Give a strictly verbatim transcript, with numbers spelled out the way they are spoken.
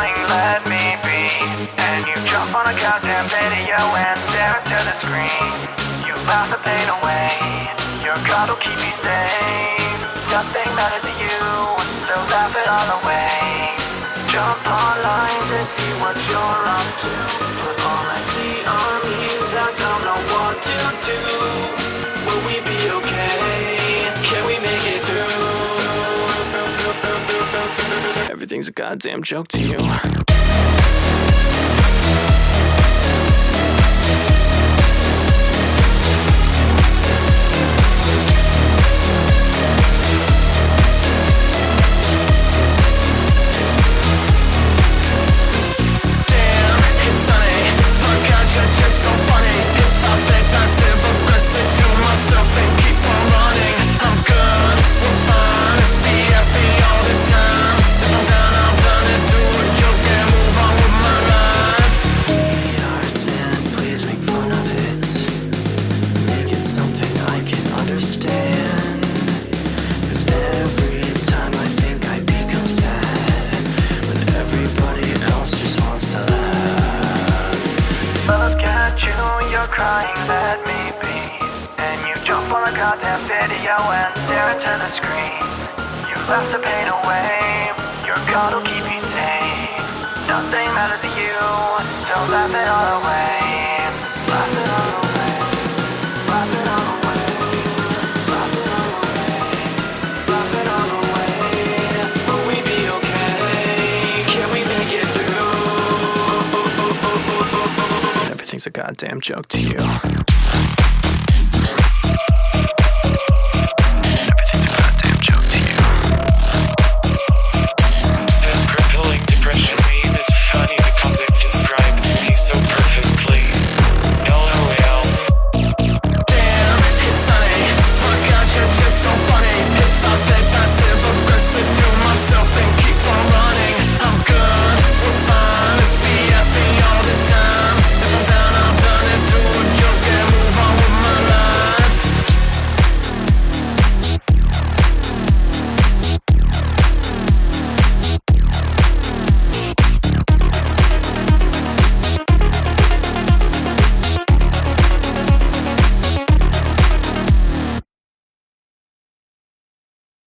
crying, let me be. And you jump on a goddamn video and stare into the screen. You laugh the pain away, your God will keep you safe. Nothing matters to you, so laugh it all away. Jump online to see what you're up to, but all I see are memes, I don't know what to do. Will we be okay? Can we make it through? Everything's a goddamn joke to you. Crying, let me be. And you jump on a goddamn video and stare into the screen. You laugh the pain away, your God will keep you safe. Nothing matters to you, so laugh it all away. Laugh it all away. Laugh it all away. Laugh it all away. Laugh it all away. Will we be okay? Can we make it through? Everything's a goddamn joke to you.